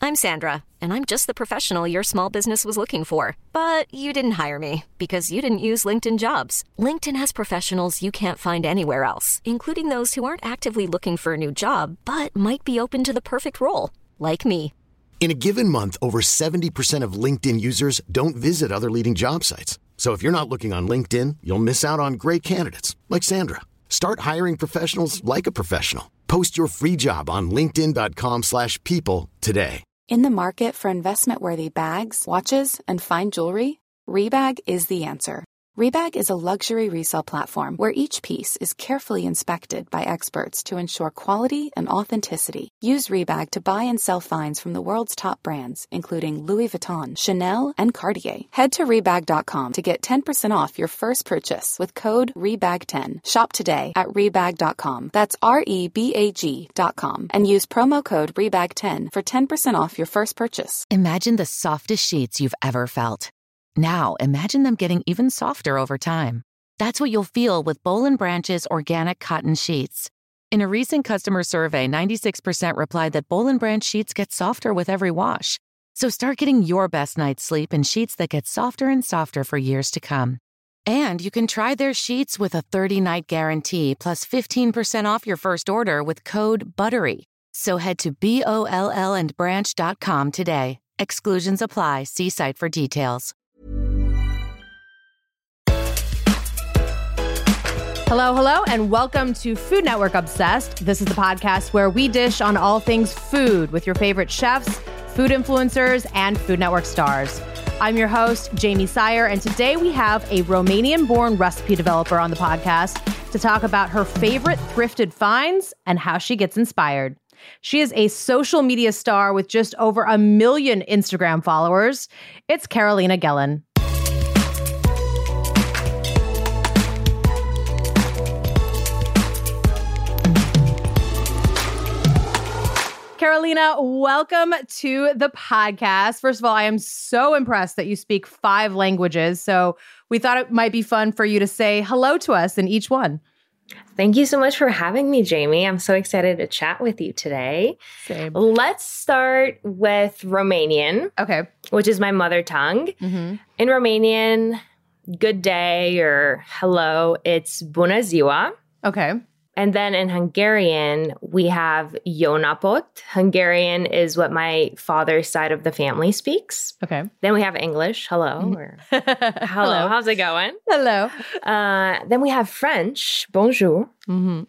I'm Sandra, and I'm just the professional your small business was looking for. But you didn't hire me because you didn't use LinkedIn Jobs. LinkedIn has professionals you can't find anywhere else, including those who aren't actively looking for a new job, but might be open to the perfect role, like me. In a given month, over 70% of LinkedIn users don't visit other leading job sites. So if you're not looking on LinkedIn, you'll miss out on great candidates like Sandra. Start hiring professionals like a professional. Post your free job on linkedin.com/people today. In the market for investment-worthy bags, watches, and fine jewelry, Rebag is the answer. Rebag is a luxury resale platform where each piece is carefully inspected by experts to ensure quality and authenticity. Use Rebag to buy and sell finds from the world's top brands, including Louis Vuitton, Chanel, and Cartier. Head to Rebag.com to get 10% off your first purchase with code REBAG10. Shop today at Rebag.com. That's REBAG.com. And use promo code REBAG10 for 10% off your first purchase. Imagine the softest sheets you've ever felt. Now, imagine them getting even softer over time. That's what you'll feel with Boll & Branch's organic cotton sheets. In a recent customer survey, 96% replied that Boll & Branch sheets get softer with every wash. So start getting your best night's sleep in sheets that get softer and softer for years to come. And you can try their sheets with a 30-night guarantee plus 15% off your first order with code BUTTERY. So head to BOLLandbranch.com today. Exclusions apply. See site for details. Hello, and welcome to Food Network Obsessed. This is the podcast where we dish on all things food with your favorite chefs, food influencers, and Food Network stars. I'm your host, Jamie Sire, and today we have a Romanian-born recipe developer on the podcast to talk about her favorite thrifted finds and how she gets inspired. She is a social media star with just over 1 million Instagram followers. It's Carolina Gellin. Carolina, welcome to the podcast. First of all, I am so impressed that you speak 5 languages. So we thought it might be fun for you to say hello to us in each one. Thank you so much for having me, Jamie. I'm so excited to chat with you today. Same. Let's start with Romanian, Okay. which is my mother tongue. Mm-hmm. In Romanian, good day or hello, it's bună ziua. Okay. And then in Hungarian, we have Jó napot. Hungarian is what my father's side of the family speaks. Okay. Then we have English, hello, or hello, how's it going? Hello. Then we have French, bonjour. Mm-hmm.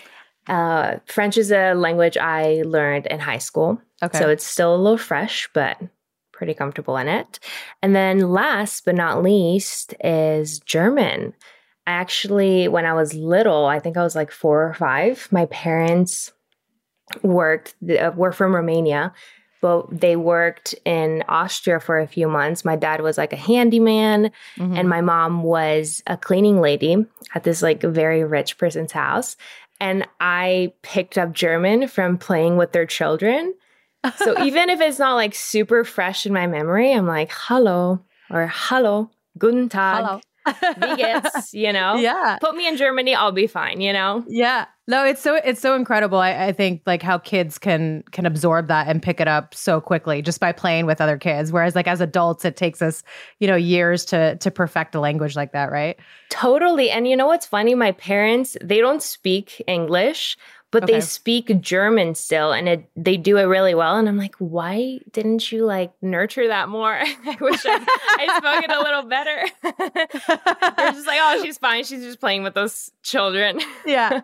French is a language I learned in high school. Okay. So it's still a little fresh, but pretty comfortable in it. And then last but not least is German. Actually, when I was little, I think I was like 4 or 5, my parents were from Romania, but they worked in Austria for a few months. My dad was like a handyman, and my mom was a cleaning lady at this like very rich person's house. And I picked up German from playing with their children. So even if it's not like super fresh in my memory, I'm like, hallo, or hallo, guten Tag. Hello. Wie geht's, you know? Yeah. Put me in Germany, I'll be fine, you know? Yeah. No, it's so incredible. I think like how kids can absorb that and pick it up so quickly just by playing with other kids. Whereas like as adults, it takes us, years to perfect a language like that, right? Totally. And you know what's funny? My parents, they don't speak English, but they speak German still, and they do it really well. And I'm like, why didn't you like nurture that more? I wish I spoke it a little better. They're just like, oh, she's fine. She's just playing with those children. Yeah.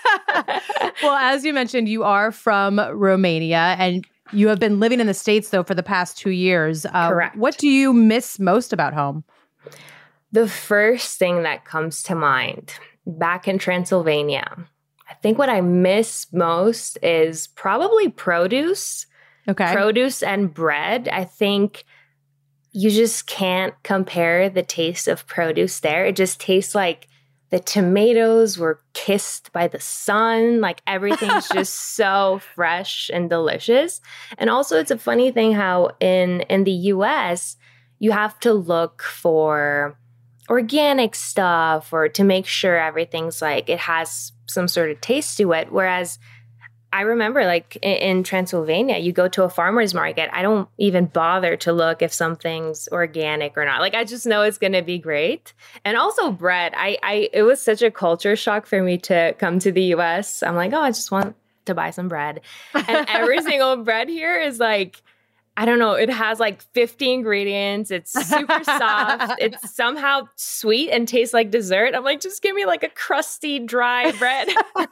Well, as you mentioned, you are from Romania, and you have been living in the States, though, for the past 2 years. Correct. What do you miss most about home? The first thing that comes to mind, back in Transylvania, I think what I miss most is probably produce. Okay. Produce and bread. I think you just can't compare the taste of produce there. It just tastes like the tomatoes were kissed by the sun. Like everything's just so fresh and delicious. And also it's a funny thing how in the US, you have to look for organic stuff or to make sure everything's like it has some sort of taste to it. Whereas I remember like in Transylvania, you go to a farmer's market. I don't even bother to look if something's organic or not. Like, I just know it's going to be great. And also bread. It was such a culture shock for me to come to the US. I'm like, oh, I just want to buy some bread. And every single bread here is like, I don't know, it has like 50 ingredients. It's super soft. It's somehow sweet and tastes like dessert. I'm like, just give me like a crusty, dry bread.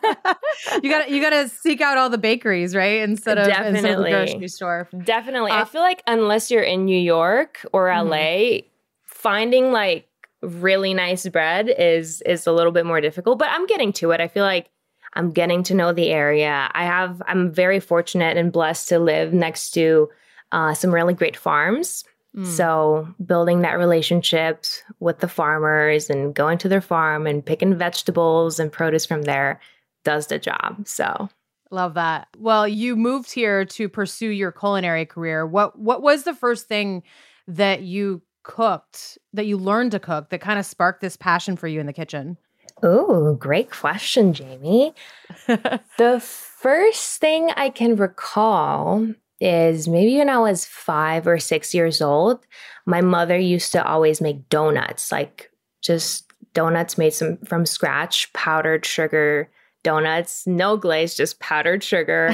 You gotta seek out all the bakeries, right? Instead of the grocery store. Definitely. I feel like unless you're in New York or LA, finding like really nice bread is a little bit more difficult, but I'm getting to it. I feel like I'm getting to know the area. I'm very fortunate and blessed to live next to some really great farms. So building that relationship with the farmers and going to their farm and picking vegetables and produce from there does the job. So love that. Well, you moved here to pursue your culinary career. What was the first thing that you cooked, that you learned to cook, that kind of sparked this passion for you in the kitchen? Oh, great question, Jamie. The first thing I can recall is maybe when I was 5 or 6 years old, my mother used to always make donuts, like just donuts made from scratch, powdered sugar donuts, no glaze, just powdered sugar.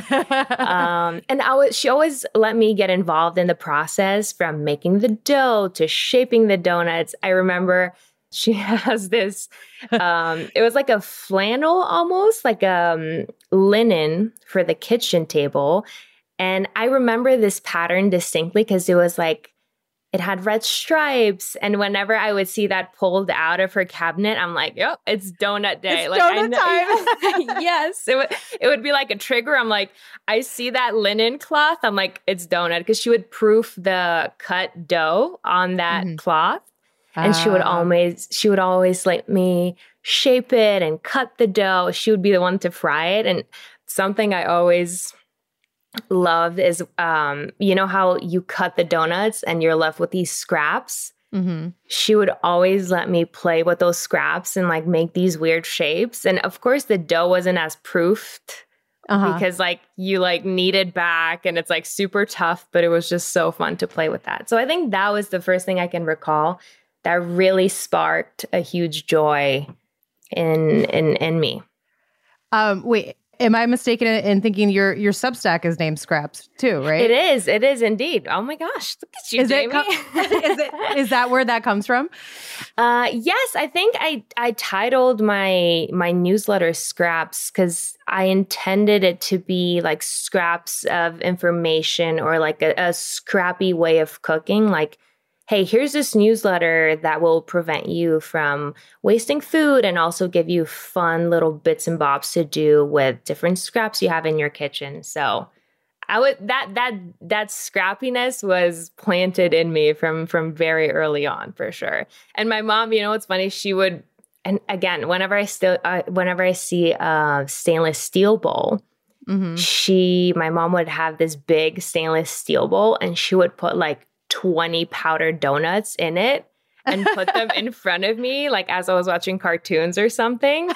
And she always let me get involved in the process, from making the dough to shaping the donuts. I remember she has this, it was like a flannel almost, like linen for the kitchen table. And I remember this pattern distinctly because it was like, it had red stripes. And whenever I would see that pulled out of her cabinet, I'm like, yep, it's donut day. It's like, donut time. Yes. It would be like a trigger. I'm like, I see that linen cloth. I'm like, it's donut. Because she would proof the cut dough on that cloth. And she would always let me shape it and cut the dough. She would be the one to fry it. And something I always loved is, you know how you cut the donuts and you're left with these scraps? She would always let me play with those scraps and like make these weird shapes. And of course, the dough wasn't as proofed because like you like knead it back and it's like super tough, but it was just so fun to play with that. So I think that was the first thing I can recall that really sparked a huge joy in me. Wait, am I mistaken in thinking your Substack is named Scraps too, right? It is indeed. Oh my gosh, look at you, Jamie. Is that where that comes from? Yes, I think I titled my newsletter Scraps because I intended it to be like scraps of information or like a scrappy way of cooking, like, hey, here's this newsletter that will prevent you from wasting food and also give you fun little bits and bobs to do with different scraps you have in your kitchen. So that scrappiness was planted in me from very early on, for sure. And my mom, you know, what's funny, she would, and again, whenever I see a stainless steel bowl, my mom would have this big stainless steel bowl and she would put like 20 powdered donuts in it and put them in front of me, like as I was watching cartoons or something.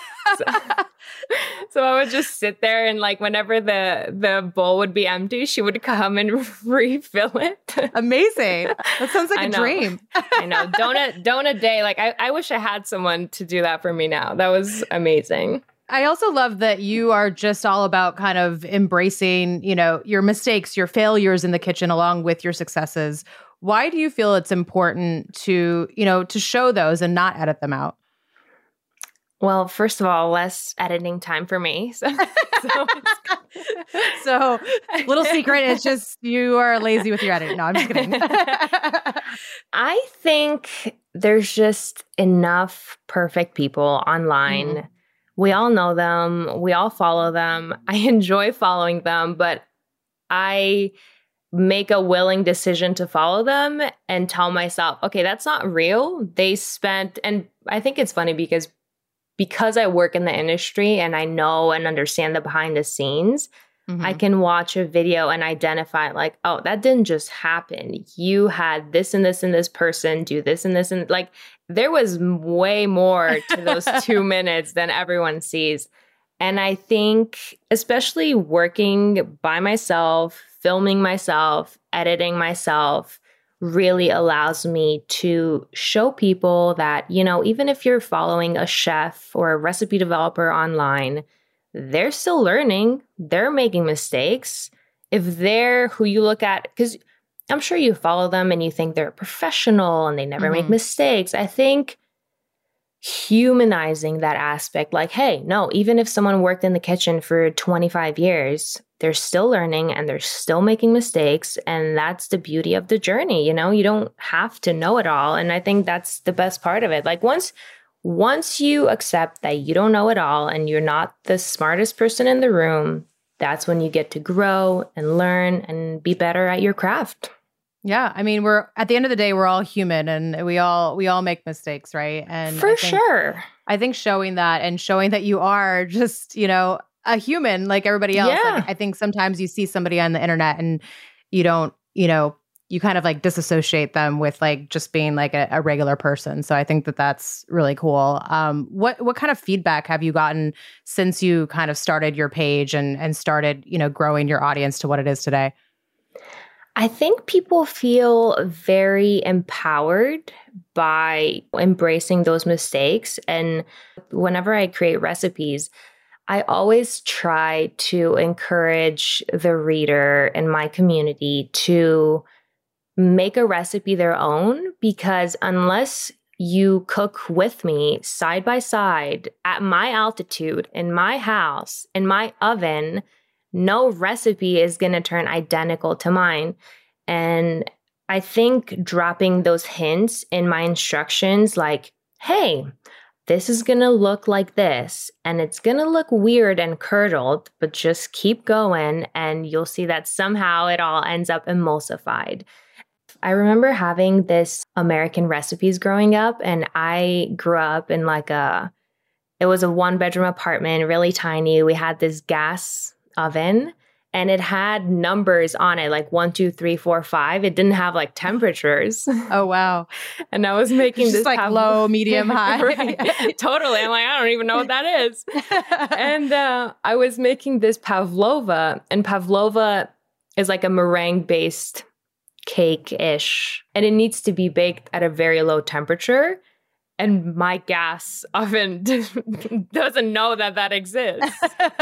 So I would just sit there and like whenever the bowl would be empty, she would come and refill it. Amazing. That sounds like a dream. I know. Donut day. Like I wish I had someone to do that for me now. That was amazing. I also love that you are just all about kind of embracing, you know, your mistakes, your failures in the kitchen along with your successes. Why do you feel it's important to, you know, to show those and not edit them out? Well, first of all, less editing time for me. So little secret, it's just you are lazy with your editing. No, I'm just kidding. I think there's just enough perfect people online. We all know them. We all follow them. I enjoy following them, but I make a willing decision to follow them and tell myself, okay, that's not real. They spent, and I think it's funny because I work in the industry and I know and understand the behind the scenes, I can watch a video and identify like, oh, that didn't just happen. You had this and this and this person do this and this. And like, there was way more to those 2 minutes than everyone sees. And I think especially working by myself, filming myself, editing myself really allows me to show people that, you know, even if you're following a chef or a recipe developer online, they're still learning. They're making mistakes. If they're who you look at, because I'm sure you follow them and you think they're professional and they never make mistakes. I think humanizing that aspect, like, hey, no, even if someone worked in the kitchen for 25 years, they're still learning and they're still making mistakes. And that's the beauty of the journey. You know, you don't have to know it all. And I think that's the best part of it. Like once you accept that you don't know it all and you're not the smartest person in the room, that's when you get to grow and learn and be better at your craft. Yeah, I mean, we're at the end of the day, we're all human, and we all make mistakes, right? And for sure, I think showing that and showing that you are just, you know, a human like everybody else. Yeah. Like, I think sometimes you see somebody on the internet and you don't, you know, you kind of like disassociate them with like just being like a regular person. So I think that that's really cool. What kind of feedback have you gotten since you kind of started your page and started, you know, growing your audience to what it is today? I think people feel very empowered by embracing those mistakes. And whenever I create recipes, I always try to encourage the reader and my community to make a recipe their own, because unless you cook with me side by side at my altitude, in my house, in my oven, no recipe is going to turn identical to mine. And I think dropping those hints in my instructions, like, hey, this is going to look like this, and it's going to look weird and curdled, but just keep going and you'll see that somehow it all ends up emulsified. I remember having this American Recipes growing up, and I grew up in it was a 1-bedroom apartment, really tiny. We had this gas oven and it had numbers on it, like 1, 2, 3, 4, 5. It didn't have like temperatures. Oh, wow. And I was making just this like low, medium, high. Right. Totally. I'm like, I don't even know what that is. And I was making this pavlova, and pavlova is like a meringue-based cake-ish, and it needs to be baked at a very low temperature. And my gas oven doesn't know that exists.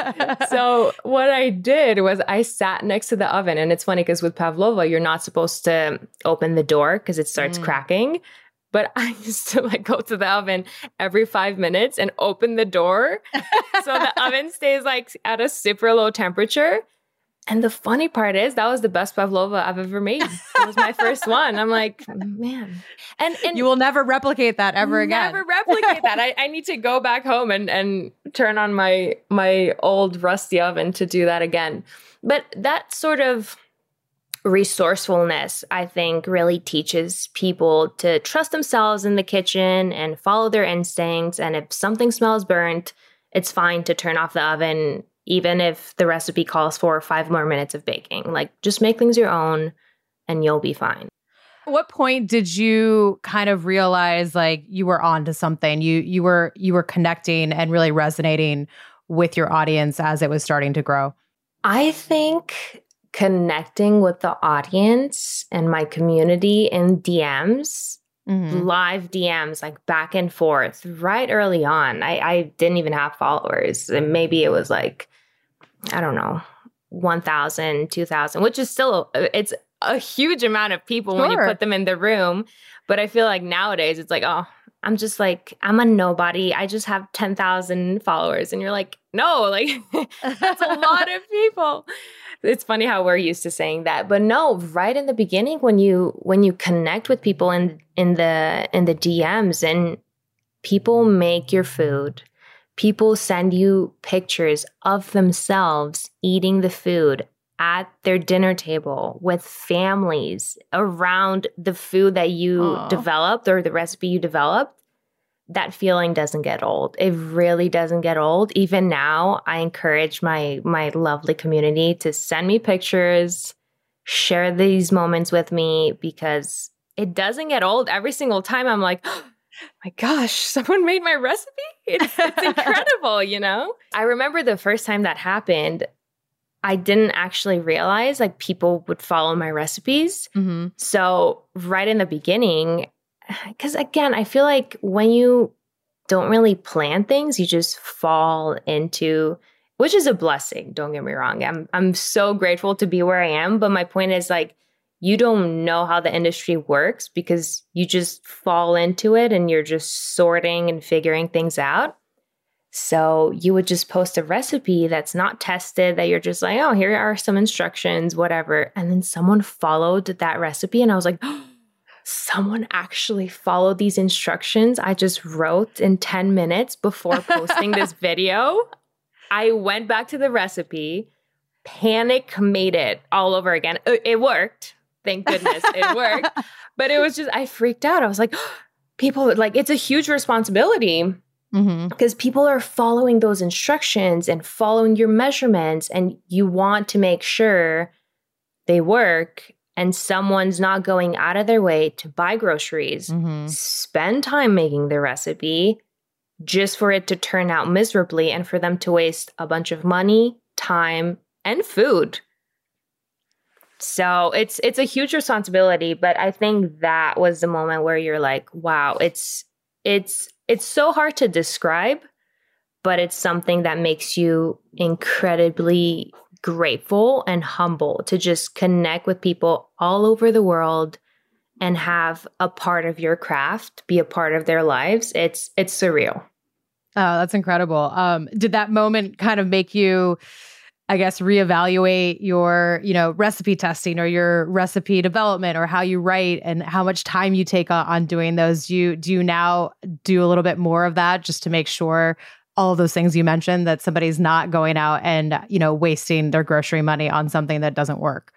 So what I did was I sat next to the oven. And it's funny because with pavlova, you're not supposed to open the door because it starts cracking. But I used to like go to the oven every 5 minutes and open the door so the oven stays like at a super low temperature. And the funny part is that was the best pavlova I've ever made. It was my first one. I'm like, man. And you will never replicate that ever again. Never replicate that. I need to go back home and turn on my old rusty oven to do that again. But that sort of resourcefulness, I think, really teaches people to trust themselves in the kitchen and follow their instincts. And if something smells burnt, it's fine to turn off the oven, even if the recipe calls for 5 more minutes of baking. Like, just make things your own and you'll be fine. At what point did you kind of realize like you were onto something? You were connecting and really resonating with your audience as it was starting to grow? I think connecting with the audience and my community in DMs, live DMs, like back and forth, right early on. I didn't even have followers. And maybe it was like, I don't know, 1,000, 2,000, which is still, it's a huge amount of people when you put them in the room. But I feel like nowadays it's like, oh, I'm a nobody. I just have 10,000 followers. And you're like, no, like that's a lot of people. It's funny how we're used to saying that. But no, right in the beginning, when you connect with people in the DMs and people make your food, people send you pictures of themselves eating the food at their dinner table with families around the food that you developed or the recipe you developed, that feeling doesn't get old. It really doesn't get old. Even now, I encourage my lovely community to send me pictures, share these moments with me, because it doesn't get old. Every single time I'm like, my gosh, someone made my recipe? It's incredible, you know? I remember the first time that happened, I didn't actually realize like people would follow my recipes. Mm-hmm. So right in the beginning, because again, I feel like when you don't really plan things, you just fall into, which is a blessing. Don't get me wrong. I'm so grateful to be where I am. But my point is like, you don't know how the industry works because you just fall into it and you're just sorting and figuring things out. So you would just post a recipe that's not tested, that you're just like, oh, here are some instructions, whatever. And then someone followed that recipe. And I was like, oh, someone actually followed these instructions I just wrote in 10 minutes before posting this video. I went back to the recipe, panic made it all over again. It worked. Thank goodness it worked. But it was just, I freaked out. I was like, oh, people, like, it's a huge responsibility because people are following those instructions and following your measurements, and you want to make sure they work and someone's not going out of their way to buy groceries, spend time making the recipe just for it to turn out miserably and for them to waste a bunch of money, time, and food. So it's a huge responsibility, but I think that was the moment where you're like, wow, it's so hard to describe, but it's something that makes you incredibly grateful and humble to just connect with people all over the world and have a part of your craft be a part of their lives. It's surreal. Oh, that's incredible. Did that moment kind of make you, I guess, reevaluate your, recipe testing or your recipe development or how you write and how much time you take on doing those? Do you now do a little bit more of that just to make sure all of those things you mentioned, that somebody's not going out and, wasting their grocery money on something that doesn't work?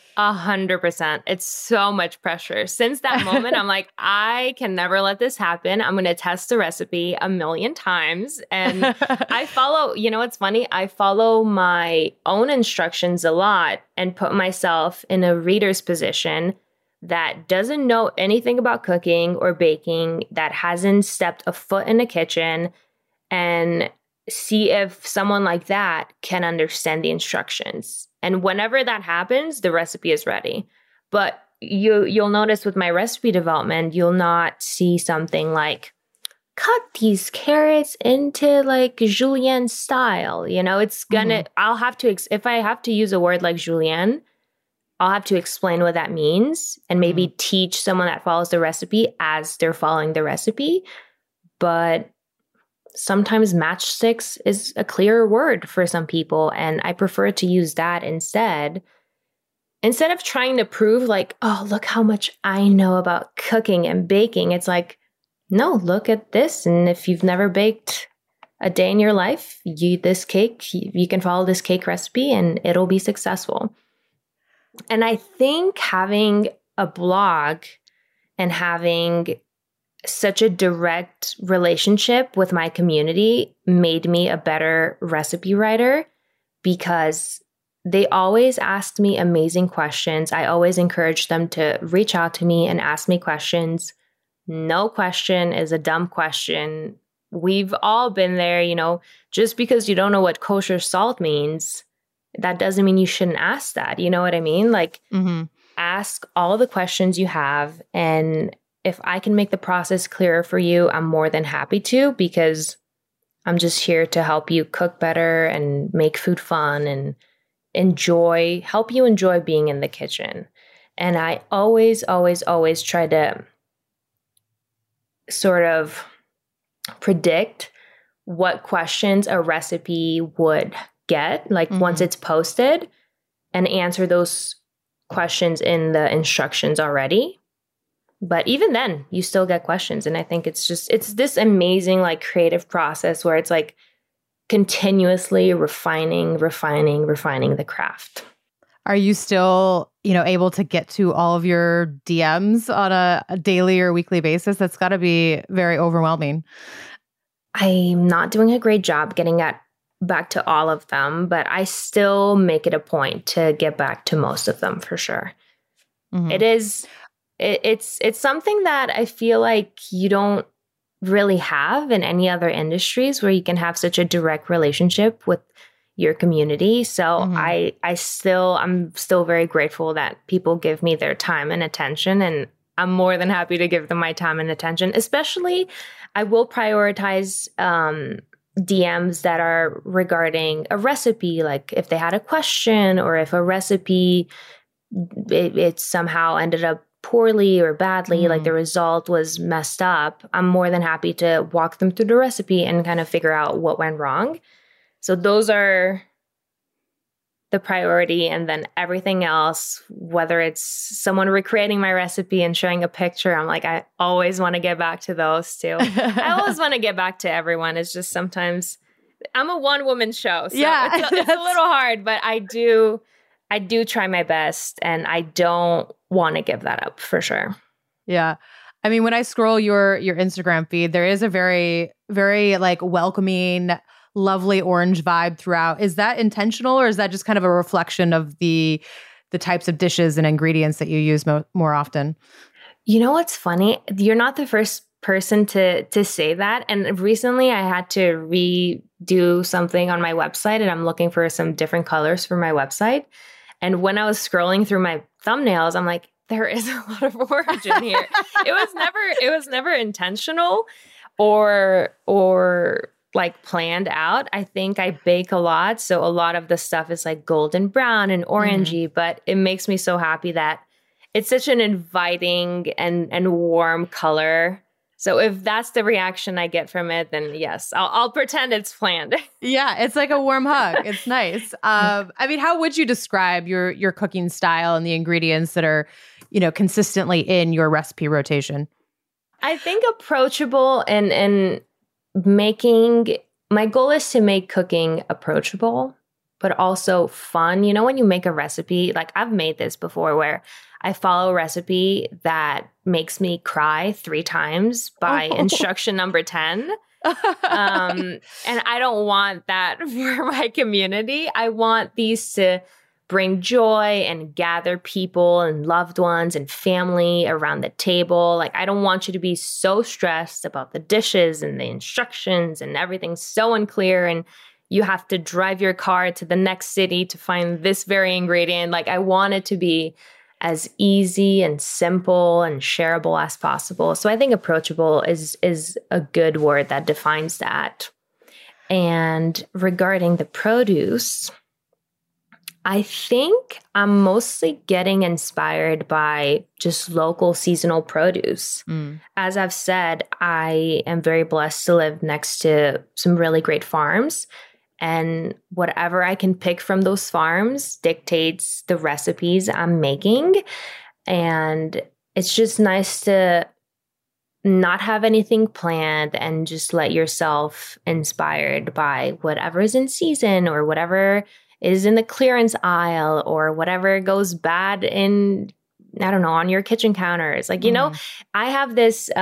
100%. It's so much pressure. Since that moment, I'm like, I can never let this happen. I'm going to test the recipe 1,000,000 times. And I follow, what's funny? I follow my own instructions a lot and put myself in a reader's position that doesn't know anything about cooking or baking, that hasn't stepped a foot in a kitchen, and see if someone like that can understand the instructions. And whenever that happens, the recipe is ready. But you'll notice with my recipe development, you'll not see something like, cut these carrots into like julienne style. It's gonna, I'll have to, if I have to use a word like julienne, I'll have to explain what that means and maybe teach someone that follows the recipe as they're following the recipe. But sometimes matchsticks is a clearer word for some people, and I prefer to use that instead of trying to prove like, oh, look how much I know about cooking and baking. It's like, no, look at this. And if you've never baked a day in your life, you can follow this cake recipe and it'll be successful. And I think having a blog and having such a direct relationship with my community made me a better recipe writer, because they always asked me amazing questions. I always encouraged them to reach out to me and ask me questions. No question is a dumb question. We've all been there, just because you don't know what kosher salt means, that doesn't mean you shouldn't ask that. You know what I mean? Like, ask all the questions you have, and if I can make the process clearer for you, I'm more than happy to, because I'm just here to help you cook better and make food fun and help you enjoy being in the kitchen. And I always, always, always try to sort of predict what questions a recipe would get, like once it's posted, and answer those questions in the instructions already. But even then, you still get questions. And I think it's this amazing, like, creative process where it's like continuously refining the craft. Are you still, able to get to all of your DMs on a daily or weekly basis? That's got to be very overwhelming. I'm not doing a great job getting back to all of them, but I still make it a point to get back to most of them for sure. It's something that I feel like you don't really have in any other industries where you can have such a direct relationship with your community. So I'm still very grateful that people give me their time and attention, and I'm more than happy to give them my time and attention. Especially, I will prioritize DMs that are regarding a recipe, like if they had a question or if a recipe, it somehow ended up poorly or badly, like the result was messed up. I'm more than happy to walk them through the recipe and kind of figure out what went wrong. So those are the priority. And then everything else, whether it's someone recreating my recipe and showing a picture, I'm like, I always want to get back to those too. I always want to get back to everyone. It's just sometimes I'm a one-woman show. So it's a little hard, but I do try my best, and I don't want to give that up for sure. Yeah. I mean, when I scroll your Instagram feed, there is a very, very like welcoming, lovely orange vibe throughout. Is that intentional, or is that just kind of a reflection of the types of dishes and ingredients that you use more often? You know what's funny? You're not the first person to say that. And recently I had to redo something on my website, and I'm looking for some different colors for my website. And when I was scrolling through my thumbnails, I'm like, there is a lot of orange in here. It was never intentional or like planned out. I think I bake a lot, so a lot of the stuff is like golden brown and orangey, but it makes me so happy that it's such an inviting and warm color. So if that's the reaction I get from it, then yes, I'll pretend it's planned. Yeah, it's like a warm hug. It's nice. I mean, how would you describe your cooking style and the ingredients that are, consistently in your recipe rotation? I think approachable and making, my goal is to make cooking approachable, but also fun. When you make a recipe, like I've made this before where I follow a recipe that makes me cry 3 times by instruction number 10. And I don't want that for my community. I want these to bring joy and gather people and loved ones and family around the table. Like, I don't want you to be so stressed about the dishes and the instructions and everything's so unclear and you have to drive your car to the next city to find this very ingredient. Like, I want it to be as easy and simple and shareable as possible. So I think approachable is a good word that defines that. And regarding the produce, I think I'm mostly getting inspired by just local seasonal produce. As I've said, I am very blessed to live next to some really great farms. And whatever I can pick from those farms dictates the recipes I'm making. And it's just nice to not have anything planned and just let yourself inspired by whatever is in season or whatever is in the clearance aisle or whatever goes bad in, I don't know, on your kitchen counters. Like, I have this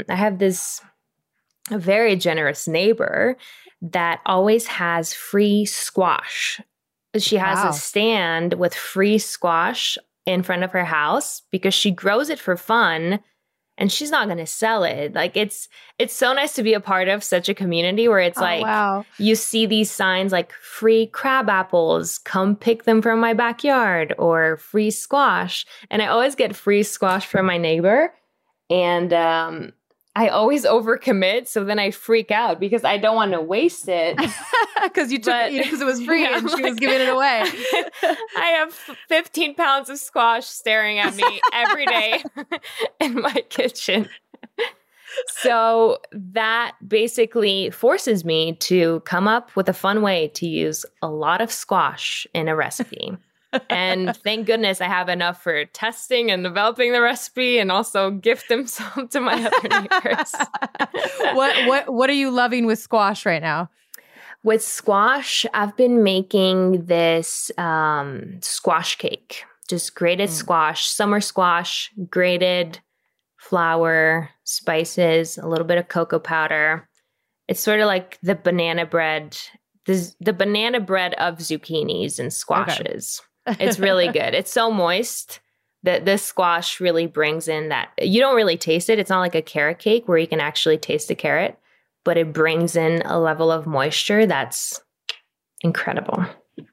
very generous neighbor that always has free squash. She has a stand with free squash in front of her house because she grows it for fun and she's not going to sell it. Like, it's so nice to be a part of such a community where it's you see these signs like free crab apples, come pick them from my backyard, or free squash. And I always get free squash from my neighbor. And I always overcommit, so then I freak out because I don't want to waste it. Because you took it because it was free and she was giving it away. I have 15 pounds of squash staring at me every day in my kitchen. So that basically forces me to come up with a fun way to use a lot of squash in a recipe. And thank goodness I have enough for testing and developing the recipe and also gift them some to my other neighbors. What are you loving with squash right now? With squash, I've been making this squash cake. Just grated squash, summer squash, grated flour, spices, a little bit of cocoa powder. It's sort of like the banana bread, the banana bread of zucchinis and squashes. Okay. It's really good. It's so moist, This squash really brings in that. You don't really taste it. It's not like a carrot cake where you can actually taste the carrot, but it brings in a level of moisture that's incredible.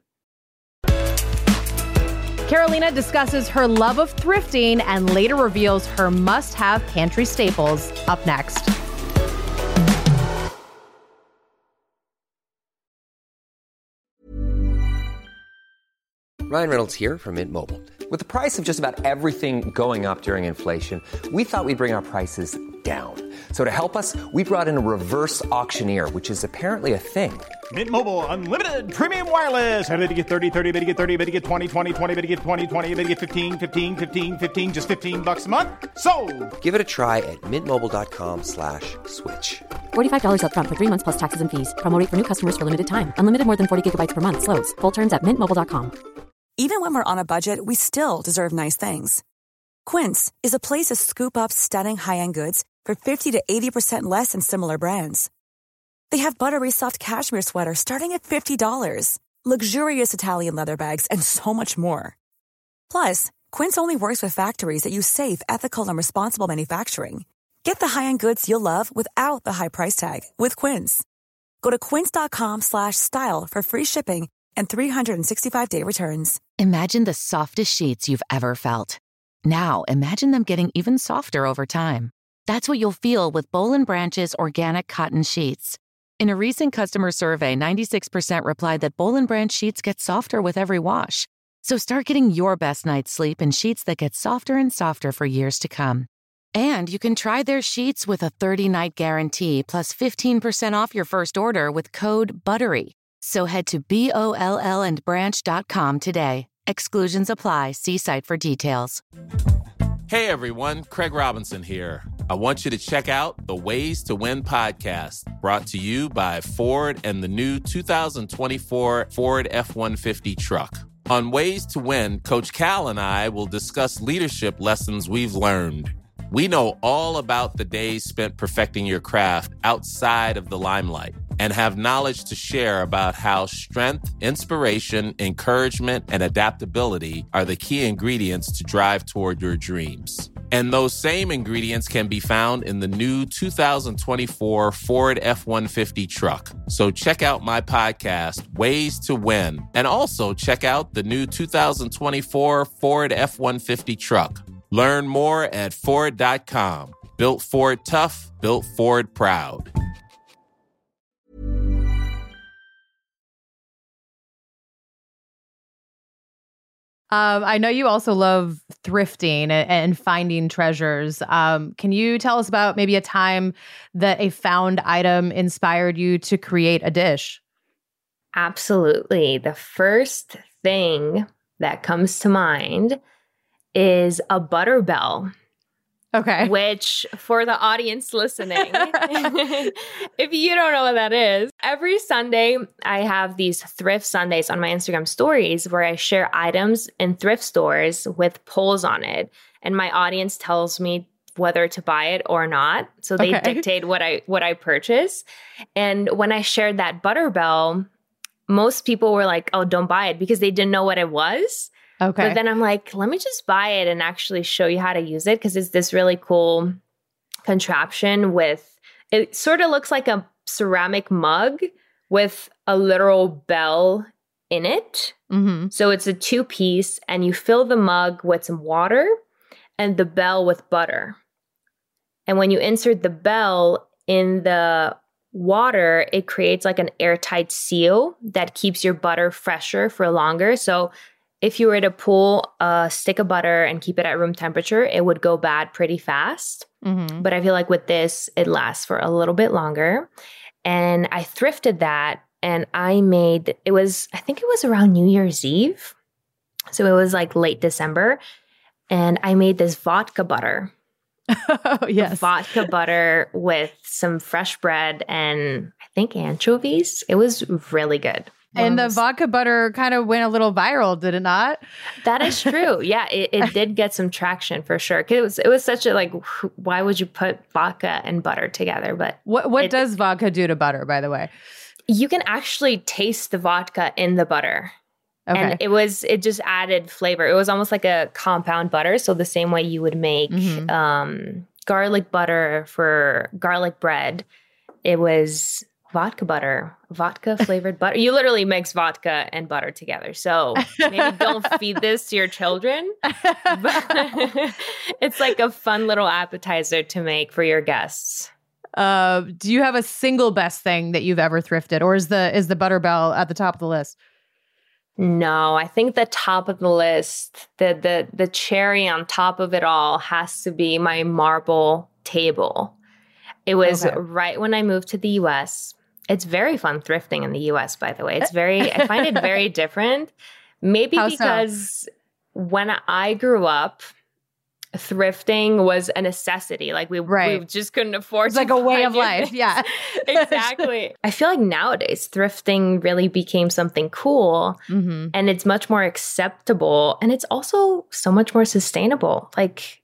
Carolina discusses her love of thrifting and later reveals her must-have pantry staples. Up next. Ryan Reynolds here from Mint Mobile. With the price of just about everything going up during inflation, we thought we'd bring our prices down. So to help us, we brought in a reverse auctioneer, which is apparently a thing. Mint Mobile Unlimited Premium Wireless. How to get 30, 30, bit to get 30, bit to get 20, 20, 20, bit to get 20, 20, bit to get 15, 15, 15, 15, just $15 a month? Sold! Give it a try at mintmobile.com/switch. $45 up front for 3 months plus taxes and fees. Promo rate for new customers for limited time. Unlimited more than 40 gigabytes per month. Slows full terms at mintmobile.com. Even when we're on a budget, we still deserve nice things. Quince is a place to scoop up stunning high-end goods for 50 to 80% less than similar brands. They have buttery soft cashmere sweaters starting at $50, luxurious Italian leather bags, and so much more. Plus, Quince only works with factories that use safe, ethical, and responsible manufacturing. Get the high-end goods you'll love without the high price tag with Quince. Go to quince.com/style for free shipping and 365-day returns. Imagine the softest sheets you've ever felt. Now, imagine them getting even softer over time. That's what you'll feel with Boll & Branch's organic cotton sheets. In a recent customer survey, 96% replied that Boll & Branch sheets get softer with every wash. So start getting your best night's sleep in sheets that get softer and softer for years to come. And you can try their sheets with a 30-night guarantee plus 15% off your first order with code BUTTERY. So head to BOLLandbranch.com today. Exclusions apply. See site for details. Hey everyone, Craig Robinson here. I want you to check out the Ways to Win podcast, brought to you by Ford and the new 2024 Ford F-150 truck. On Ways to Win, Coach Cal and I will discuss leadership lessons we've learned. We know all about the days spent perfecting your craft outside of the limelight and have knowledge to share about how strength, inspiration, encouragement, and adaptability are the key ingredients to drive toward your dreams. And those same ingredients can be found in the new 2024 Ford F-150 truck. So check out my podcast, Ways to Win, and also check out the new 2024 Ford F-150 truck. Learn more at Ford.com. Built Ford tough, built Ford proud. I know you also love thrifting and finding treasures. Can you tell us about maybe a time that a found item inspired you to create a dish? Absolutely. The first thing that comes to mind is a butter bell. Okay. Which, for the audience listening, if you don't know what that is, every Sunday I have these thrift Sundays on my Instagram stories where I share items in thrift stores with polls on it. And my audience tells me whether to buy it or not. So they dictate what I purchase. And when I shared that butter bell, most people were like, oh, don't buy it, because they didn't know what it was. Okay. But then I'm like, let me just buy it and actually show you how to use it, because it's this really cool contraption with, it sort of looks like a ceramic mug with a literal bell in it. Mm-hmm. So it's a 2-piece, and you fill the mug with some water and the bell with butter. And when you insert the bell in the water, it creates like an airtight seal that keeps your butter fresher for longer. So if you were to pull a stick of butter and keep it at room temperature, it would go bad pretty fast. Mm-hmm. But I feel like with this, it lasts for a little bit longer. And I thrifted that, and I think it was around New Year's Eve. So it was like late December. And I made this vodka butter. Oh, yes. Vodka butter with some fresh bread and I think anchovies. It was really good. And the vodka butter kind of went a little viral, did it not? That is true. Yeah, it did get some traction for sure. Because it was such a, like, why would you put vodka and butter together? But what does vodka do to butter, by the way? You can actually taste the vodka in the butter. Okay. And it just added flavor. It was almost like a compound butter. So the same way you would make garlic butter for garlic bread, it was vodka butter, vodka flavored butter. You literally mix vodka and butter together. So maybe don't feed this to your children. But it's like a fun little appetizer to make for your guests. Do you have a single best thing that you've ever thrifted, or is the Butterbell at the top of the list? No, I think the top of the list, the cherry on top of it all has to be my marble table. It was right when I moved to the US. It's very fun thrifting in the US, by the way. I find it very different. Maybe How because when I grew up, thrifting was a necessity. Like we just couldn't afford it's like a way of life. Yeah. Exactly. I feel like nowadays thrifting really became something cool and it's much more acceptable and it's also so much more sustainable. Like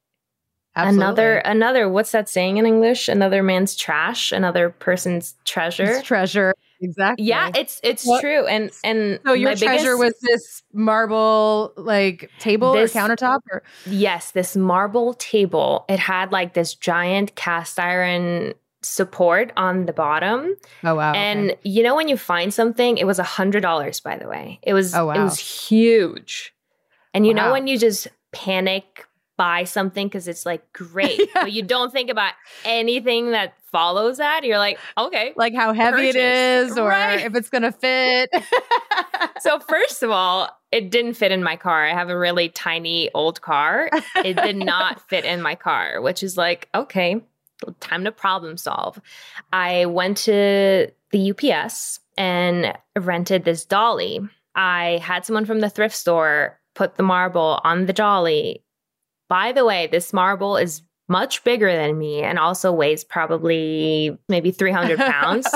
another what's that saying in English? Another man's trash, another person's treasure. It's treasure. Exactly. Yeah, it's true. And so your treasure was this marble like table or countertop? Or? Yes, this marble table. It had like this giant cast iron support on the bottom. Oh wow. And you know when you find something, it was $100, by the way. It was it was huge. And you know when you just panic, buy something because it's like great, but you don't think about anything that follows that. You're like, okay, like how heavy it is, or if it's gonna fit. So first of all, it didn't fit in my car. I have a really tiny old car. It did not fit in my car, which is like, okay, time to problem solve. I went to the UPS and rented this dolly. I had someone from the thrift store put the marble on the dolly. By the way, this marble is much bigger than me and also weighs probably maybe 300 pounds.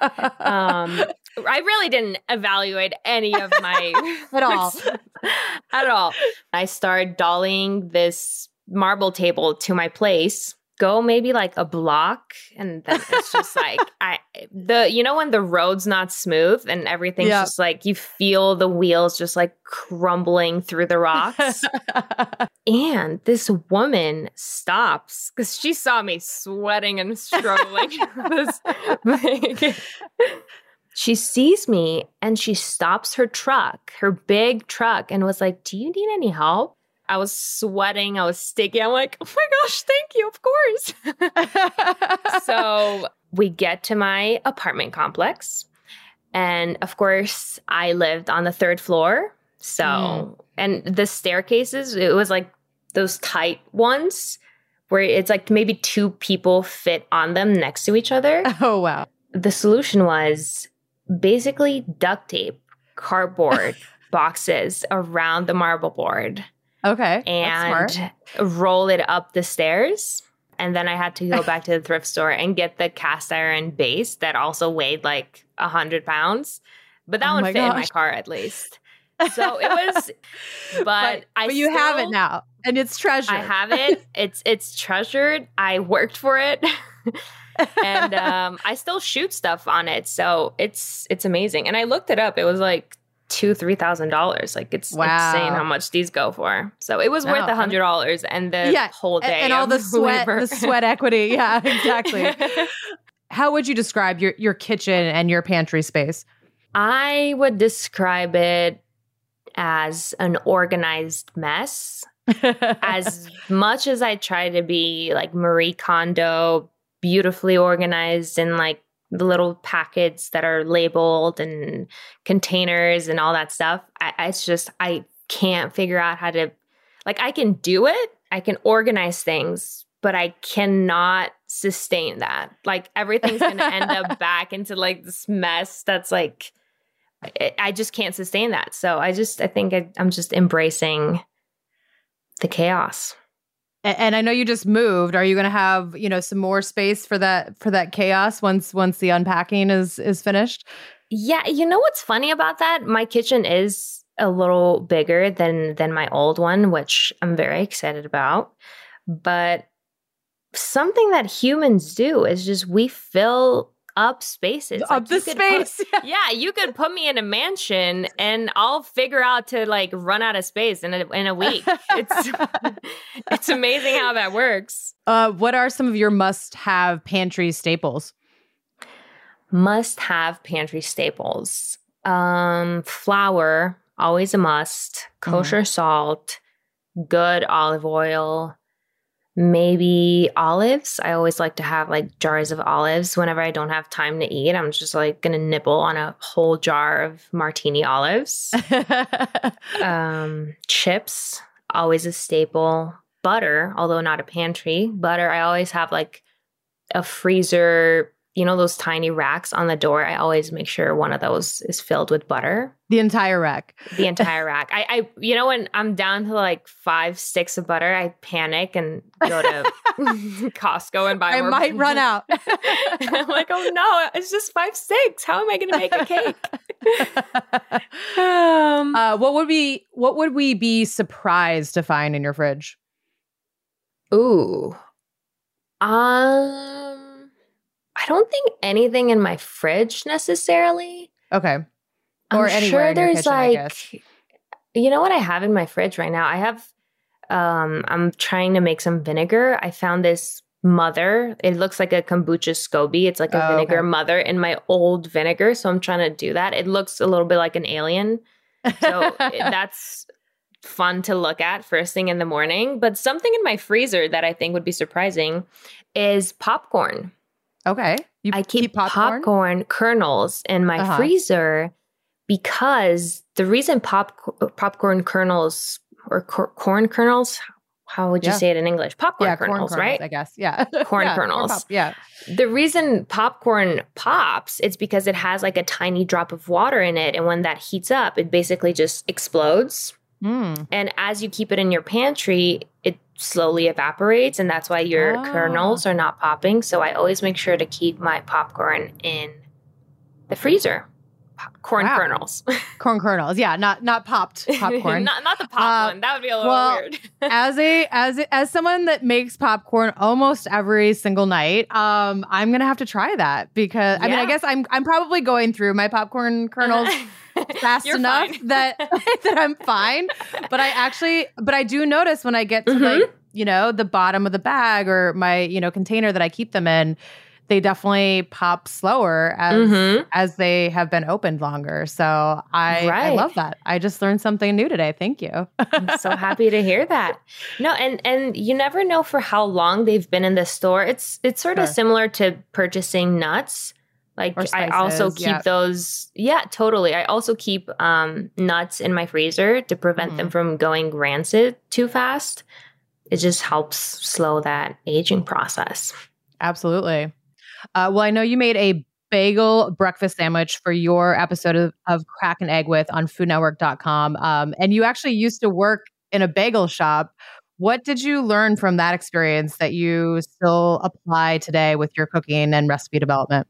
I really didn't evaluate any of my... At all. I started dollying this marble table to my place. Go maybe like a block, and then it's just like you know when the road's not smooth and everything's just like you feel the wheels just like crumbling through the rocks. And this woman stops because she saw me sweating and struggling. She sees me and she stops her truck, her big truck, and was like, "Do you need any help?" I was sweating. I was sticky. I'm like, oh my gosh, thank you. Of course. So we get to my apartment complex. And of course, I lived on the 3rd floor. So, and the staircases, it was like those tight ones where it's like maybe 2 people fit on them next to each other. Oh, wow. The solution was basically duct tape, cardboard boxes around the marble board. Okay. And roll it up the stairs. And then I had to go back to the thrift store and get the cast iron base that also weighed like 100 pounds. But that one fit in my car at least. So it was, but you have it now and it's treasured. I have it. It's treasured. I worked for it. And I still shoot stuff on it. So it's amazing. And I looked it up. It was like $2,000-$3,000. Like it's insane how much these go for. So it was worth $100 and the whole day and all the sweat equity. Yeah, exactly. How would you describe your kitchen and your pantry space? I would describe it as an organized mess. As much as I try to be like Marie Kondo, beautifully organized and like the little packets that are labeled and containers and all that stuff. I can't figure out how to, like, I can do it. I can organize things, but I cannot sustain that. Like everything's going to end up back into like this mess that's like, I just can't sustain that. So I think I'm just embracing the chaos. And I know you just moved. Are you going to have, some more space for that chaos once the unpacking is finished? Yeah. You know what's funny about that? My kitchen is a little bigger than my old one, which I'm very excited about. But something that humans do is just we fill up spaces. Up the space. Yeah, you could put me in a mansion and I'll figure out to like run out of space in a week. It's amazing how that works. What are some of your must-have pantry staples? Must-have pantry staples. Flour, always a must. Kosher salt, good olive oil. Maybe olives. I always like to have like jars of olives whenever I don't have time to eat. I'm just like going to nibble on a whole jar of martini olives. Chips, always a staple. Butter, although not a pantry. Butter, I always have like a freezer, you know, those tiny racks on the door. I always make sure one of those is filled with butter. The entire rack. The entire rack. I you know, when I'm down to like 5 sticks of butter, I panic and go to Costco and buy more. I might run out. I'm like, oh no, it's just 5 sticks. How am I going to make a cake? What would we be surprised to find in your fridge? Ooh. I don't think anything in my fridge necessarily. Okay. Or I'm anywhere sure in your there's kitchen, I guess. You know what I have in my fridge right now? I have, I'm trying to make some vinegar. I found this mother. It looks like a kombucha SCOBY. It's like a vinegar mother in my old vinegar. So I'm trying to do that. It looks a little bit like an alien. So that's fun to look at first thing in the morning. But something in my freezer that I think would be surprising is popcorn. Okay. I keep popcorn kernels in my freezer because the reason popcorn kernels or corn kernels, how would you say it in English? Popcorn kernels, right? I guess. Yeah. Corn kernels. Yeah. The reason popcorn pops, it's because it has like a tiny drop of water in it. And when that heats up, it basically just explodes. And as you keep it in your pantry, it slowly evaporates. And that's why your kernels are not popping. So I always make sure to keep my popcorn in the freezer. Corn kernels. Corn kernels. Yeah. Not popped popcorn. not the pop one. That would be a little weird. as someone that makes popcorn almost every single night, I'm going to have to try that because I mean, I guess I'm probably going through my popcorn kernels fast enough that I'm fine. But I do notice when I get to like, you know, the bottom of the bag or my, you know, container that I keep them in, they definitely pop slower as they have been opened longer. So I love that. I just learned something new today. Thank you. I'm so happy to hear that. No, and you never know for how long they've been in the store. It's sort of similar to purchasing nuts. Like I also keep those. Yeah, totally. I also keep nuts in my freezer to prevent them from going rancid too fast. It just helps slow that aging process. Absolutely. Well, I know you made a bagel breakfast sandwich for your episode of Crack an Egg With on foodnetwork.com. And you actually used to work in a bagel shop. What did you learn from that experience that you still apply today with your cooking and recipe development?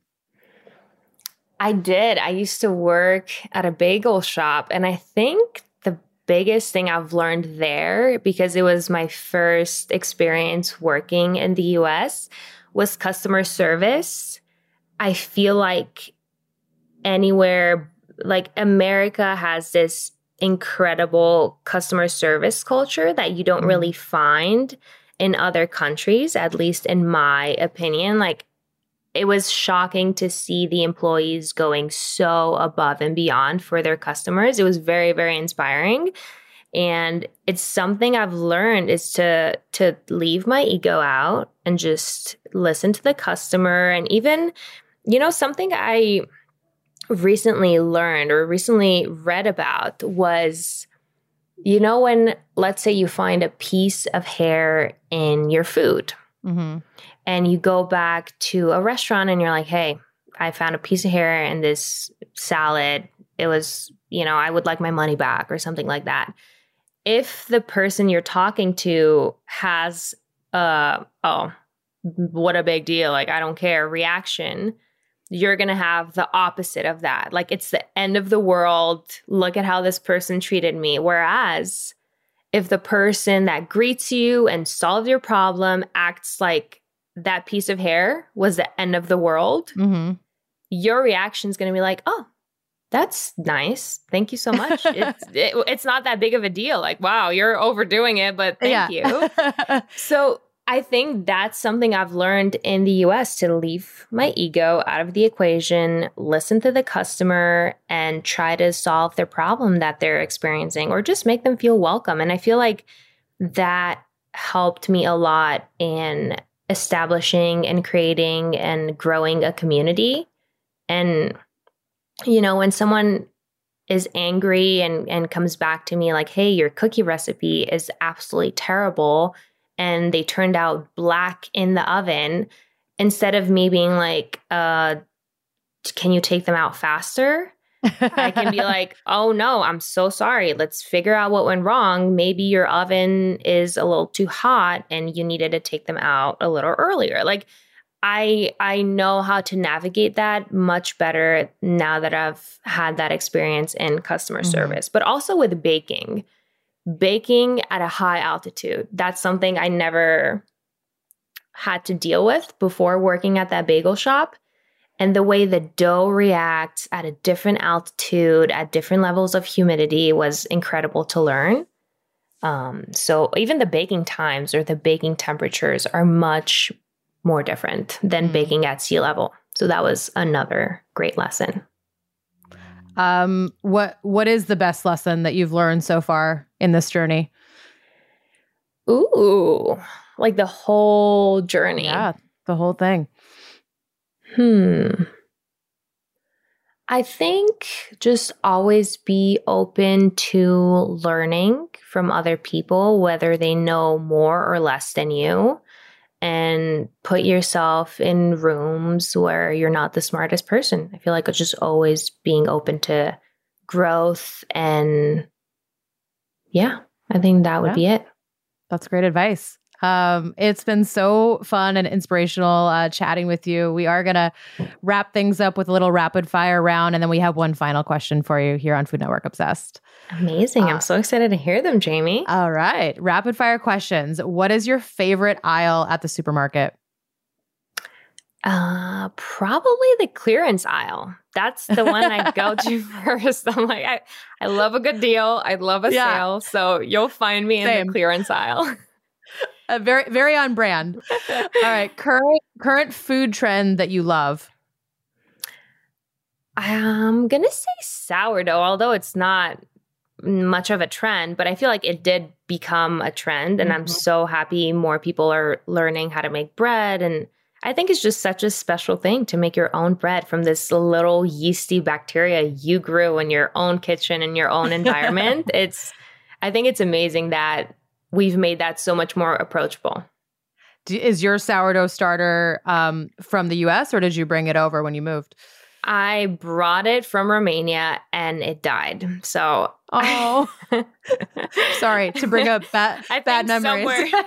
I did. I used to work at a bagel shop. And I think the biggest thing I've learned there, because it was my first experience working in the US, was customer service. I feel like anywhere, like America has this incredible customer service culture that you don't really find in other countries, at least in my opinion. Like, it was shocking to see the employees going so above and beyond for their customers. It was very, very inspiring. And it's something I've learned is to leave my ego out and just listen to the customer. And even, you know, something I recently learned or recently read about was, you know, when, let's say you find a piece of hair in your food and you go back to a restaurant and you're like, hey, I found a piece of hair in this salad. It was, you know, I would like my money back or something like that. If the person you're talking to has oh, what a big deal, like, I don't care reaction, you're going to have the opposite of that. Like, it's the end of the world. Look at how this person treated me. Whereas if the person that greets you and solves your problem acts like that piece of hair was the end of the world, your reaction is going to be like, oh, that's nice. Thank you so much. It's not that big of a deal. Like, wow, you're overdoing it, but thank you. So I think that's something I've learned in the US, to leave my ego out of the equation, listen to the customer, and try to solve their problem that they're experiencing, or just make them feel welcome. And I feel like that helped me a lot in establishing and creating and growing a community. And when someone is angry and comes back to me like, hey, your cookie recipe is absolutely terrible, and they turned out black in the oven, instead of me being like, can you take them out faster? I can be like, oh no, I'm so sorry. Let's figure out what went wrong. Maybe your oven is a little too hot and you needed to take them out a little earlier. Like, I know how to navigate that much better now that I've had that experience in customer service, but also with baking at a high altitude. That's something I never had to deal with before working at that bagel shop. And the way the dough reacts at a different altitude, at different levels of humidity, was incredible to learn. So even the baking times or the baking temperatures are much more different than baking at sea level. So that was another great lesson. What is the best lesson that you've learned so far in this journey? Ooh, like the whole journey. Yeah, the whole thing. I think just always be open to learning from other people, whether they know more or less than you, and put yourself in rooms where you're not the smartest person. I feel like it's just always being open to growth. And yeah, I think that would be it. That's great advice. It's been so fun and inspirational chatting with you. We are going to wrap things up with a little rapid fire round, and then we have one final question for you here on Food Network Obsessed. Amazing. I'm so excited to hear them, Jamie. All right. Rapid fire questions. What is your favorite aisle at the supermarket? Probably the clearance aisle. That's the one I go to first. I'm like, I love a good deal. I love a sale. So you'll find me in the clearance aisle. Very, very on brand. All right. Current food trend that you love. I'm going to say sourdough, although it's not much of a trend, but I feel like it did become a trend, and I'm so happy more people are learning how to make bread. And I think it's just such a special thing to make your own bread from this little yeasty bacteria you grew in your own kitchen, in your own environment. I think it's amazing that we've made that so much more approachable. Is your sourdough starter from the US, or did you bring it over when you moved? I brought it from Romania and it died. So, sorry to bring up bad memories.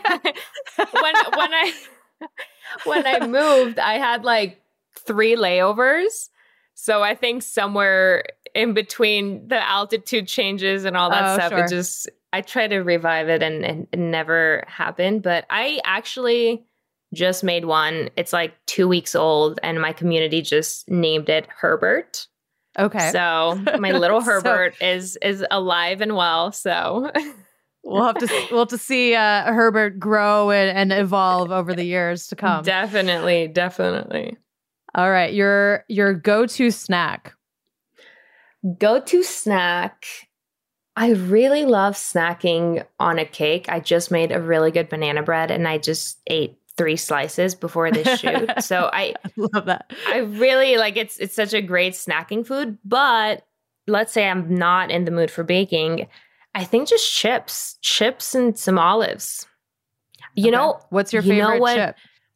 when I moved, I had like 3 layovers. So I think somewhere in between the altitude changes and all that stuff, I tried to revive it and it never happened. But I actually just made one. It's like 2 weeks old, and my community just named it Herbert. Okay. So my little Herbert is alive and well. So we'll have to see Herbert grow and evolve over the years to come. Definitely. All right. Your go-to snack. Go-to snack. I really love snacking on a cake. I just made a really good banana bread, and I just ate 3 slices before this shoot. So I love that. I really like it's such a great snacking food. But let's say I'm not in the mood for baking, I think just chips and some olives. You know, what's your favorite chip?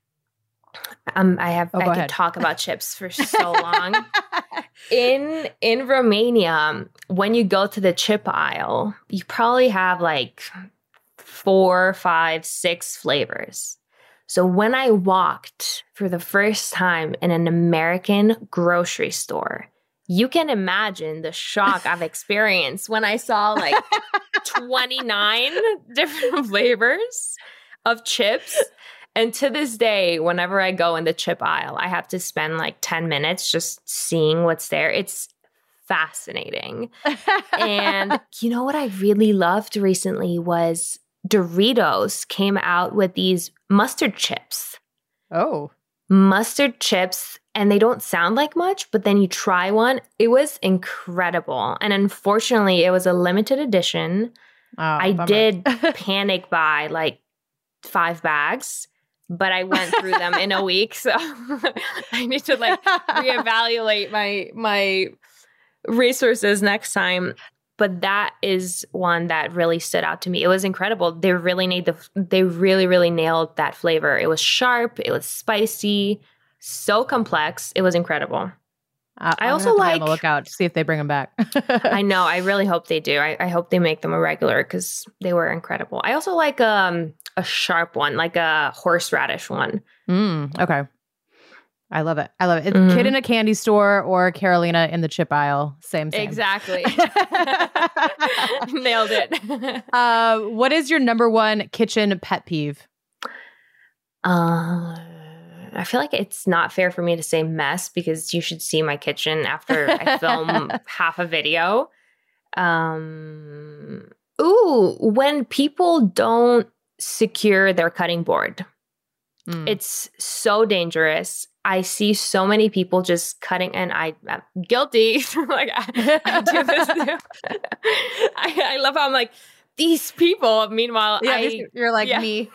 I could talk about chips for so long. In Romania, when you go to the chip aisle, you probably have like 4, 5, 6 flavors. So when I walked for the first time in an American grocery store, you can imagine the shock I've experienced when I saw like 29 different flavors of chips. And to this day, whenever I go in the chip aisle, I have to spend like 10 minutes just seeing what's there. It's fascinating. And you know what I really loved recently was Doritos came out with these mustard chips. Oh. Mustard chips, and they don't sound like much, but then you try one. It was incredible. And unfortunately, it was a limited edition. I did panic buy like 5 bags, but I went through them in a week. So I need to like reevaluate my resources next time. But that is one that really stood out to me. It was incredible. They really nailed that flavor. It was sharp. It was spicy. So complex. It was incredible. I also like on the lookout to see if they bring them back. I know. I really hope they do. I hope they make them a regular because they were incredible. I also like a sharp one, like a horseradish one. Okay. I love it. It's Kid in a candy store or Carolina in the chip aisle. Same. Exactly. Nailed it. What is your number one kitchen pet peeve? I feel like it's not fair for me to say mess because you should see my kitchen after I film half a video. When people don't secure their cutting board. It's so dangerous. I see so many people just cutting, and I'm guilty. Like I do this too. I love how I'm like, these people. Meanwhile, you're like me.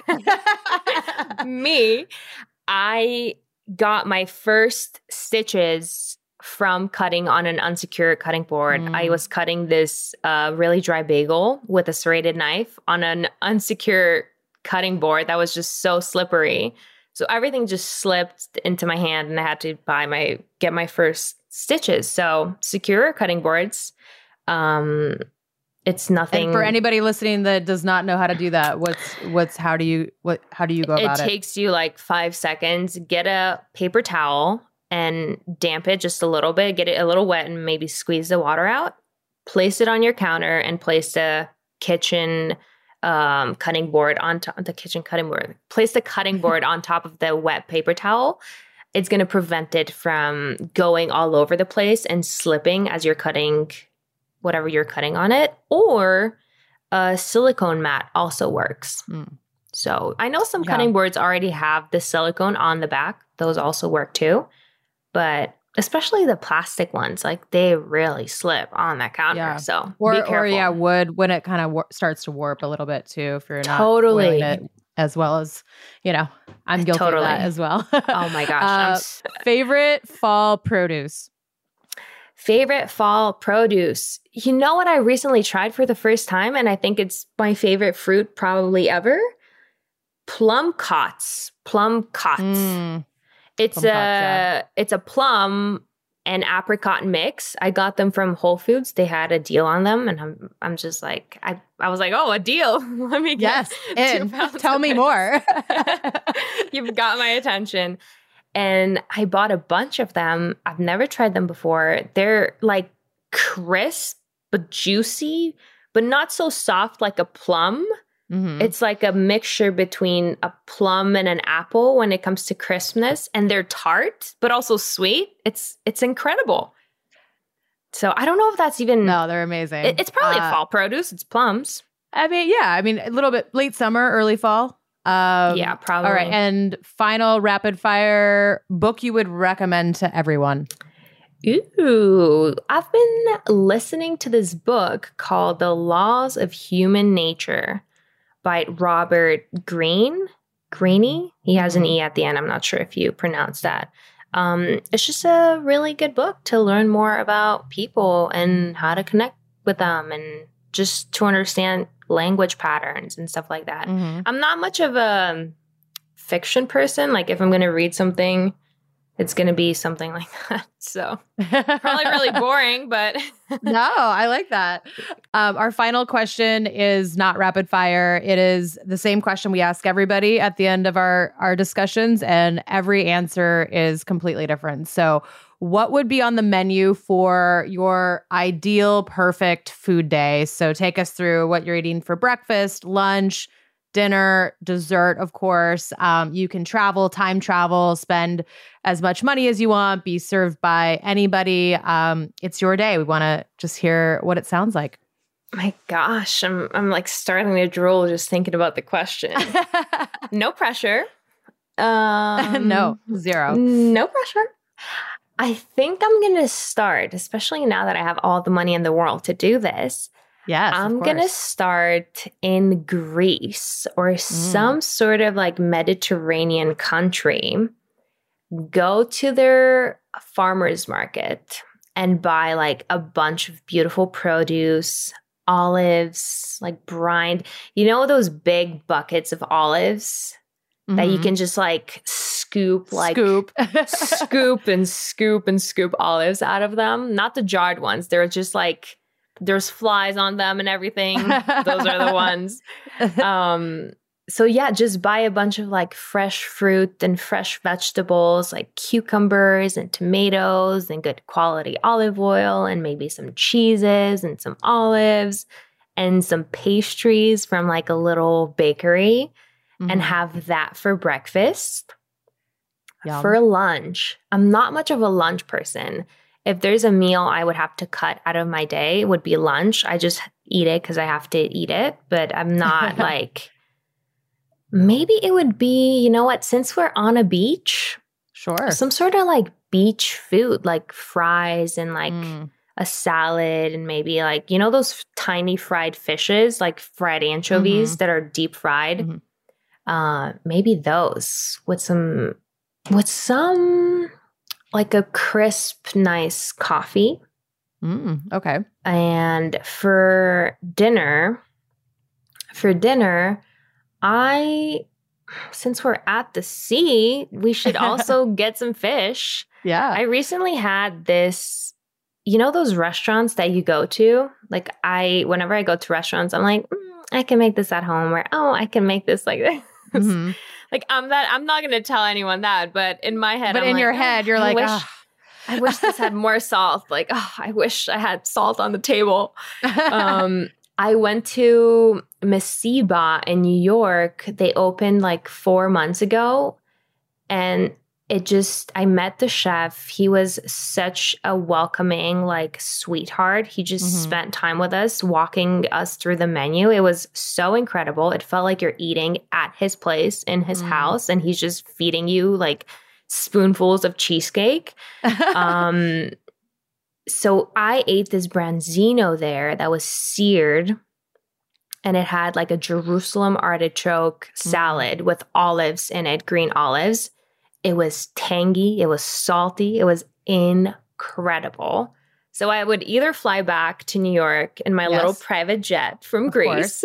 Me. I got my first stitches from cutting on an unsecured cutting board. I was cutting this really dry bagel with a serrated knife on an unsecured cutting board that was just so slippery. So everything just slipped into my hand and I had to get my first stitches. So secure cutting boards. It's nothing. And for anybody listening that does not know how to do that, how do you go about it? It takes you like 5 seconds. Get a paper towel and damp it just a little bit. Get it a little wet and maybe squeeze the water out. Place it on your counter and place the kitchen cutting board on top of the kitchen cutting board. Place the cutting board on top of the wet paper towel. It's going to prevent it from going all over the place and slipping as you're cutting whatever you're cutting on it. Or a silicone mat also works. So I know some cutting boards already have the silicone on the back. Those also work too. But especially the plastic ones, like they really slip on that counter. So be careful. Wood when it kind of starts to warp a little bit too. If you're not oiling it as well as, I'm guilty of that as well. Oh my gosh. Favorite fall produce? Favorite fall produce. You know what I recently tried for the first time, and I think it's my favorite fruit probably ever? Plum cots. It's a plum and apricot mix. I got them from Whole Foods. They had a deal on them, and I'm just like, I was like, oh, a deal. Let me get Tell me more. You've got my attention. And I bought a bunch of them. I've never tried them before. They're like crisp, but juicy, but not so soft like a plum. It's like a mixture between a plum and an apple when it comes to crispness, and they're tart, but also sweet. It's incredible. So I don't know if that's even... No, they're amazing. It's probably a fall produce. It's plums. I mean, a little bit late summer, early fall. Yeah, probably. All right. And final rapid fire book you would recommend to everyone. Ooh, I've been listening to this book called The Laws of Human Nature by Robert Greene. He has an E at the end. I'm not sure if you pronounce that. It's just a really good book to learn more about people and how to connect with them and just to understand language patterns and stuff like that. I'm not much of a fiction person. Like if I'm going to read something, it's going to be something like that. So probably really boring, but no, I like that. Our final question is not rapid fire. It is the same question we ask everybody at the end of our discussions, and every answer is completely different. So what would be on the menu for your ideal perfect food day? So take us through what you're eating for breakfast, lunch, dinner, dessert, of course. You can travel, time travel, spend as much money as you want, be served by anybody. It's your day. We want to just hear what it sounds like. My gosh, I'm like starting to drool just thinking about the question. No pressure. No, zero. No pressure. I think I'm going to start, especially now that I have all the money in the world to do this. Yes, I'm going to start in Greece or some sort of like Mediterranean country. Go to their farmer's market and buy like a bunch of beautiful produce, olives, like brined. You know those big buckets of olives that you can just like scoop and scoop olives out of them? Not the jarred ones. They're just like, there's flies on them and everything. Those are the ones. So yeah, just buy a bunch of like fresh fruit and fresh vegetables like cucumbers and tomatoes and good quality olive oil and maybe some cheeses and some olives and some pastries from like a little bakery and have that for breakfast. Yum. For lunch, I'm not much of a lunch person. If there's a meal I would have to cut out of my day, it would be lunch. I just eat it because I have to eat it, but I'm not like... Maybe it would be, you know what, since we're on a beach, sure, some sort of like beach food, like fries and like a salad and maybe like, you know, those tiny fried fishes, like fried anchovies that are deep fried. Maybe those with some like a crisp, nice coffee. Okay. And for dinner, since we're at the sea, we should also get some fish. Yeah. I recently had this, you know, those restaurants that you go to? Like whenever I go to restaurants, I'm like, I can make this at home, or, oh, I can make this like this. Like I'm not going to tell anyone that, but in my head, but in your head, you're like, I wish this had more salt. Like, oh, I wish I had salt on the table. I went to Masiba in New York. They opened like 4 months ago. And I met the chef. He was such a welcoming, like, sweetheart. He just spent time with us, walking us through the menu. It was so incredible. It felt like you're eating at his place in his house, and he's just feeding you like spoonfuls of cheesecake. So I ate this branzino there that was seared, and it had like a Jerusalem artichoke salad with olives in it, green olives. It was tangy. It was salty. It was incredible. So I would either fly back to New York in my little private jet from Greece.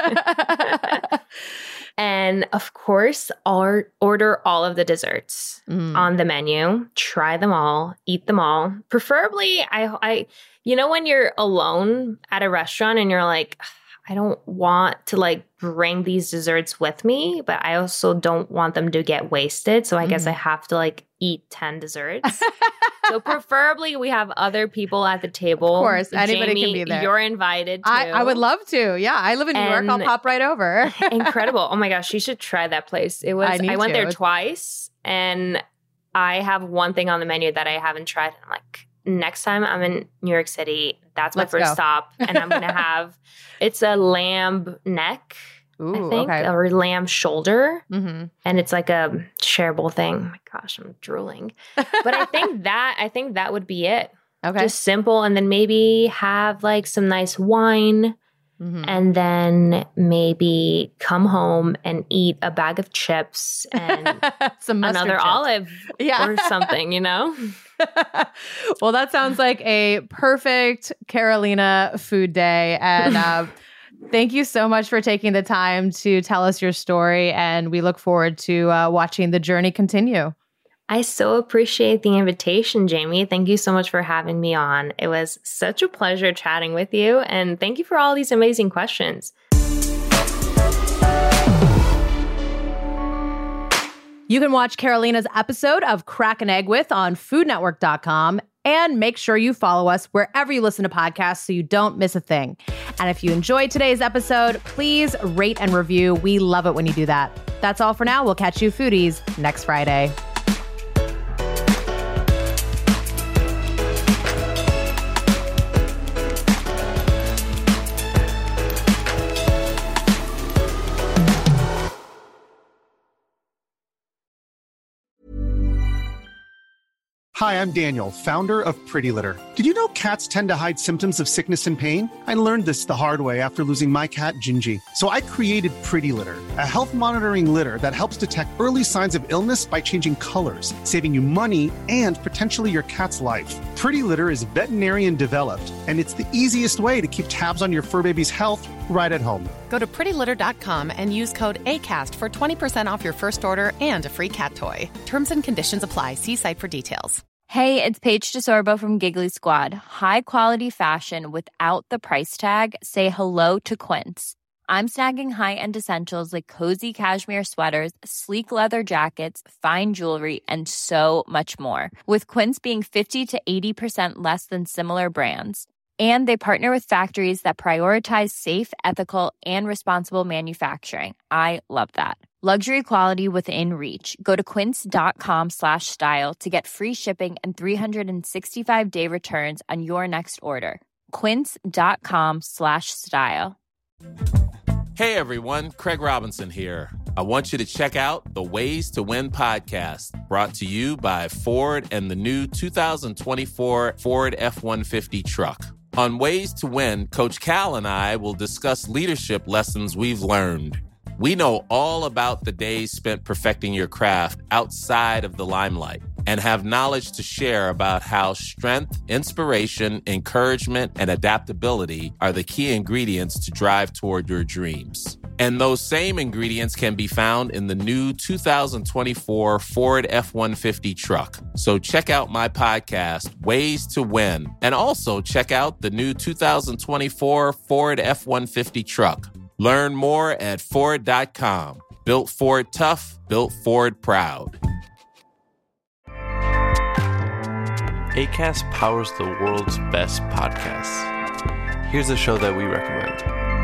And of course, order all of the desserts on the menu, try them all, eat them all. Preferably, I you know, when you're alone at a restaurant and you're like, I don't want to like bring these desserts with me, but I also don't want them to get wasted. So I guess I have to like eat 10 desserts. So preferably we have other people at the table. Of course, anybody Jamie, can be there. You're invited too. I would love to. Yeah, I live in New York. I'll pop right over. Incredible. Oh my gosh, you should try that place. I went there twice, and I have one thing on the menu that I haven't tried. I'm like, next time I'm in New York City, that's my first stop. And I'm going to have, it's a lamb neck, I think, or lamb shoulder. And it's like a shareable thing. Oh my gosh, I'm drooling. But I think that would be it. Okay. Just simple. And then maybe have like some nice wine. And then maybe come home and eat a bag of chips and some another chips. olive or something, you know? Well, that sounds like a perfect Carolina food day. And thank you so much for taking the time to tell us your story. And we look forward to watching the journey continue. I so appreciate the invitation, Jamie. Thank you so much for having me on. It was such a pleasure chatting with you. And thank you for all these amazing questions. You can watch Carolina's episode of Crack an Egg With on foodnetwork.com And make sure you follow us wherever you listen to podcasts so you don't miss a thing. And if you enjoyed today's episode, please rate and review. We love it when you do that. That's all for now. We'll catch you foodies next Friday. Hi, I'm Daniel, founder of Pretty Litter. Did you know cats tend to hide symptoms of sickness and pain? I learned this the hard way after losing my cat, Gingy. So I created Pretty Litter, a health monitoring litter that helps detect early signs of illness by changing colors, saving you money and potentially your cat's life. Pretty Litter is veterinarian developed, and it's the easiest way to keep tabs on your fur baby's health right at home. Go to prettylitter.com and use code ACAST for 20% off your first order and a free cat toy. Terms and conditions apply. See site for details. Hey, it's Paige DeSorbo from Giggly Squad. High quality fashion without the price tag. Say hello to Quince. I'm snagging high-end essentials like cozy cashmere sweaters, sleek leather jackets, fine jewelry, and so much more. With Quince being 50 to 80% less than similar brands. And they partner with factories that prioritize safe, ethical, and responsible manufacturing. I love that. Luxury quality within reach. Go to quince.com/style to get free shipping and 365-day returns on your next order. Quince.com/style. Hey everyone, Craig Robinson here. I want you to check out the Ways to Win podcast, brought to you by Ford and the new 2024 Ford F-150 truck. On Ways to Win, Coach Cal and I will discuss leadership lessons we've learned. We know all about the days spent perfecting your craft outside of the limelight and have knowledge to share about how strength, inspiration, encouragement, and adaptability are the key ingredients to drive toward your dreams. And those same ingredients can be found in the new 2024 Ford F-150 truck. So check out my podcast, Ways to Win, and also check out the new 2024 Ford F-150 truck. Learn more at Ford.com. Built Ford tough, built Ford proud. Acast powers the world's best podcasts. Here's a show that we recommend.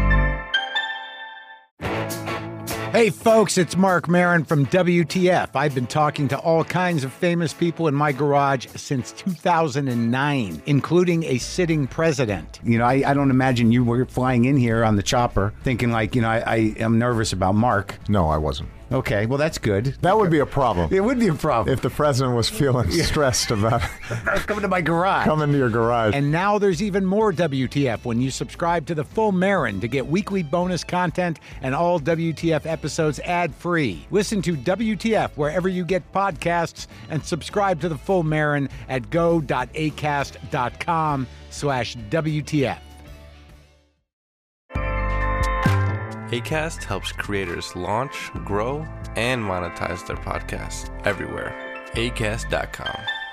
Hey folks, it's Mark Maron from WTF. I've been talking to all kinds of famous people in my garage since 2009, including a sitting president. You know, I don't imagine you were flying in here on the chopper thinking like, I am nervous about Mark. No, I wasn't. Okay, well, that's good. That would be a problem. It would be a problem. If the president was feeling stressed about coming to my garage. Coming to your garage. And now there's even more WTF when you subscribe to the Full Marin to get weekly bonus content and all WTF episodes ad-free. Listen to WTF wherever you get podcasts and subscribe to the Full Marin at go.acast.com/WTF. Acast helps creators launch, grow, and monetize their podcasts everywhere. Acast.com.